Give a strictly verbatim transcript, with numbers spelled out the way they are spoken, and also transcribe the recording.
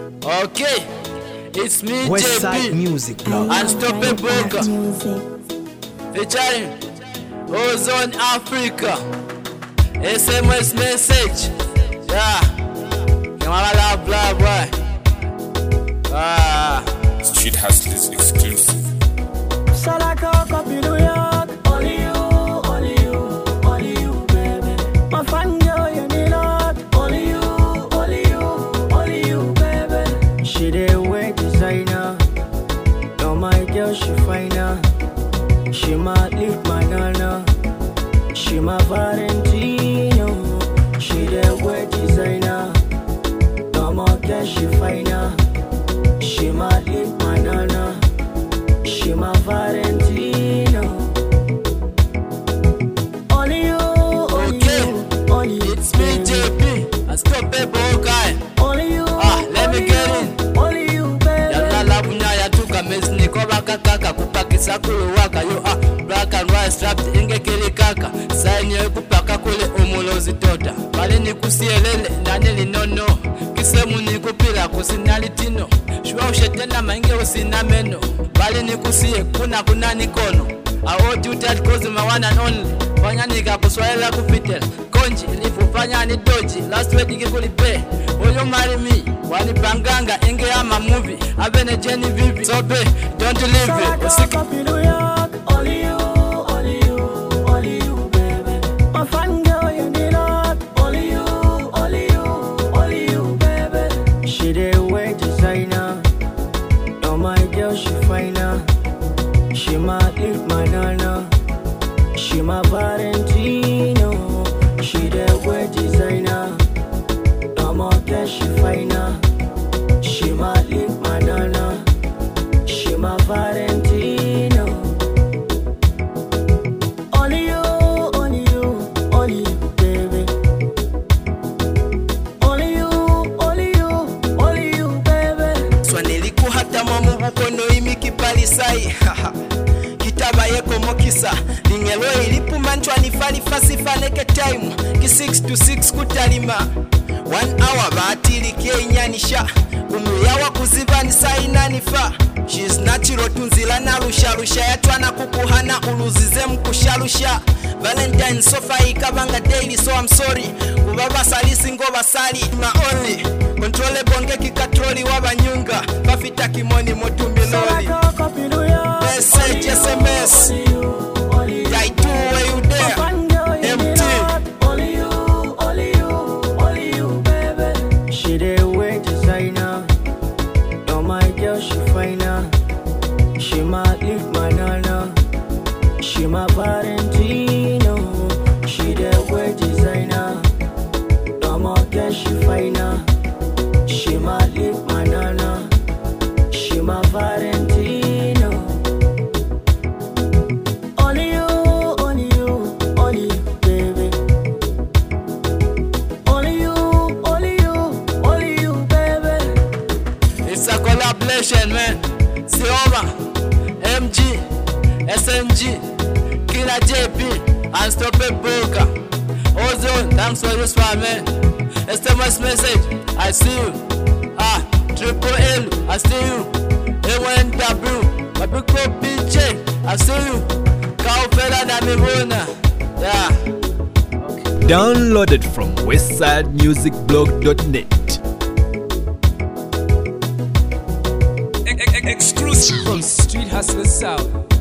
Okay, it's me, Westside J P, Music Blog. Unstoppable, featuring Ozone Africa, S M S message, yeah, Kamala blah blah, ah, Street Hustlers exclusive. Salako copy New York, only you, only you, only you, baby. My fan girl, you need lot, only you, only you, only you, baby. She the way designer, no my girl she finer. She my lip my nana, she my Valentino. She the way designer, no more girl she finer. She my lip my nana. She my Valentino. Only you, only okay, you, only you. it's me, J P, Unstoppable guy. Only you. Ah, let me only get you, in. Only you, baby. Yalala bunyaya tuka mesni kwa baka kaka kupakisa kulu waka yo ah black and white strapped ingekele kaka saini yo kupaka kule umulozi tota bali nikusielele ndani linono kisemu nikupila kusinalitino shua ushetena mainge usina meno bali nikusie kuna kuna nikono I want you that cause my one and only fanya nika kuswaela kupitela konji ilifufanya ni doji last week ikikulipe will you marry me wani panganga inge ama movie abene Jenny Vivi so be don't leave it Salako copy New York, only you, only you, only you, baby. My fan girl, you need lot, only you, only you, only you, baby. She the way designer, no my girl she finer. She my lip my nana, she my Valentino. She the way designer, no more girl she finer. She my lip my nana, she my Valentino. Only you, only you, only you, baby. Only you, only you, only you, baby. Swaneliku hata mamu bukono imiki palisai kitaba yeko mokisa lingelo ilipu manchwa ni fali fasi faneke time ki six to six kutalima one hour batili kenyanisha umuyawa kuziva ni saina nifa she's natural tunzila na rusha rusha yatwana kukuhana uluzize mkusharusha Valentine sofa ikabanga daily so I'm sorry kubaba salisi ngo basali ma only control bonge kikatroli wabanyunga bafita kimoni motumbi loli Salako copy New York, message S M S only you, only you. I do where you My there fan girl, you need empty lot, only you, only you, only you, baby. She the way designer, no my girl she finer. She my lip my nana, she my Valentino. She the way designer, no more girl she finer. She my lip my nana, she my Valentino. Only you, only you, only you, baby. Only you, only you, only you, baby. it's a collaboration man Sioma M G S M G Killer J P Unstoppable Ozone thanks for this one man S M S message I see you ah Triple L I see you A one W my big bro B J I see you Kaufela na Mimuna yeah. downloaded from westside music blog dot net. Exclusive from Street Hustlers South.